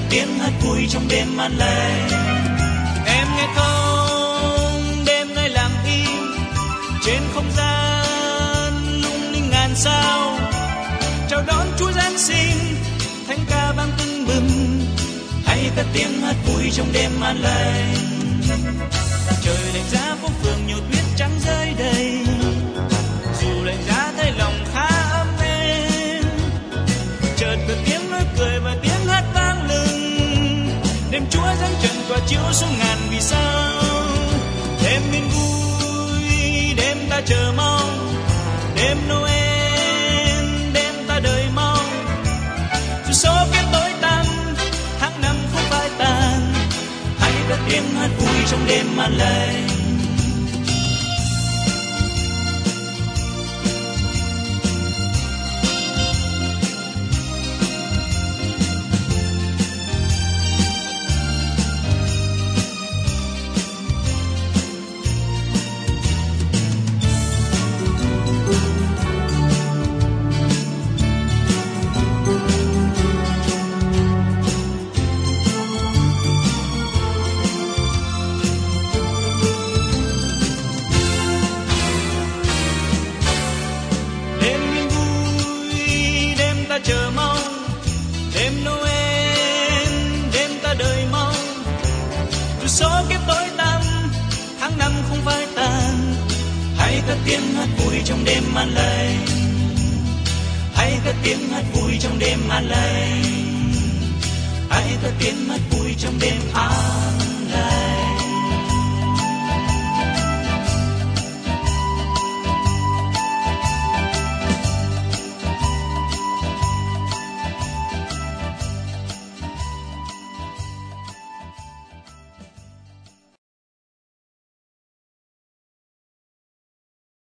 tiếng hát vui trong đêm an lành. Em nghe không, đêm nay lặng im, trên không gian lung linh ngàn sao, chào đón Chúa Giáng sinh, thánh ca vang tưng bừng, hãy cất tiếng hát vui trong đêm an lành. Trời lạnh giá phố phường nhiều tuyết trắng rơi đầy, dù lạnh giá thấy lòng khá ấm êm, chợt có tiếng nói cười và tiếng hát vang lừng, đêm Chúa giáng trần tỏa chiếu xuống ngàn vì sao. Đêm yên vui, đêm ta chờ mong, đêm Noel, đêm ta đợi mong, dù số kiếp tối tăm tháng năm không phai tàn, hãy cất tiếng hát vui trong đêm an lành. Chờ mong đêm Noel, đêm ta đợi mong, dù số kiếp tối tăm tháng năm không phai tàn, hãy cất tiếng hát vui trong đêm an lành, hãy cất tiếng hát vui trong đêm an lành, hãy cất tiếng hát vui trong đêm an lành.